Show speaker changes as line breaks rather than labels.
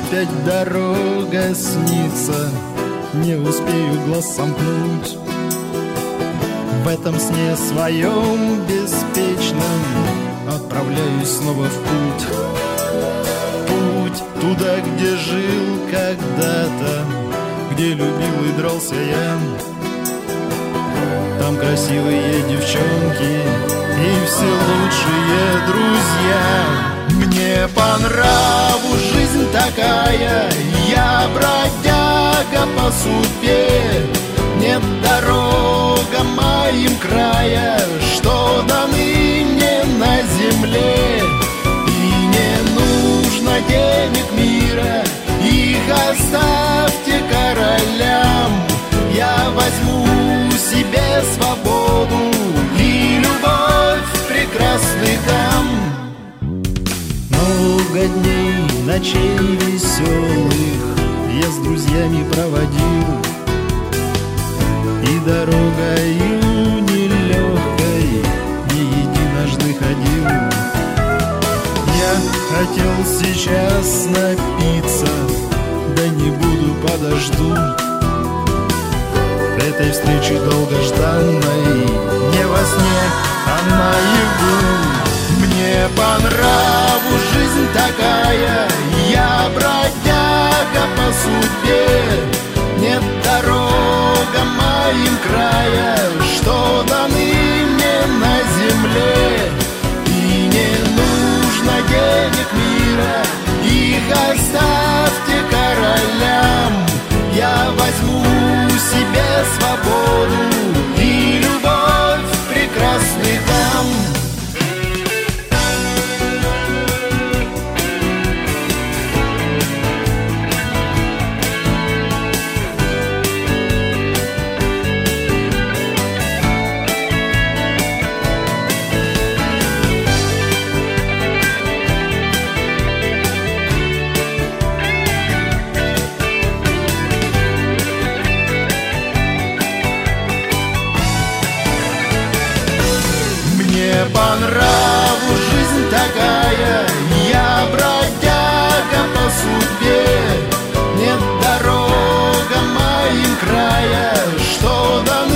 опять дорога снится, не успею глаз сомкнуть. В этом сне своем беспечном отправляюсь снова в путь. Путь туда, где жил когда-то, где любил и дрался я. Там красивые девчонки и все лучшие друзья. Мне по нраву жизнь такая, я бродяга по судьбе. Нет дорога моим края, что даны мне на земле. И не нужно денег мира, их оставьте королям. Я возьму себе свободу и любовь в прекрасный дам. Много дней, ночей веселых я с друзьями проводил, и дорогою нелегкой не единожды ходил. Я хотел сейчас напиться, да не буду, подожду этой встречи долгожданной, не во сне, а наяву. Мне по нраву жизнь такая, я бродяга по судьбе. Нет дорога моим края, что даны мне на земле. И не нужно денег мира, их оставьте королям. Я возьму себе свободу и любовь в прекрасный дам. Мне по нраву жизнь такая, я бродяга по судьбе. Нет дорога моим края, что даны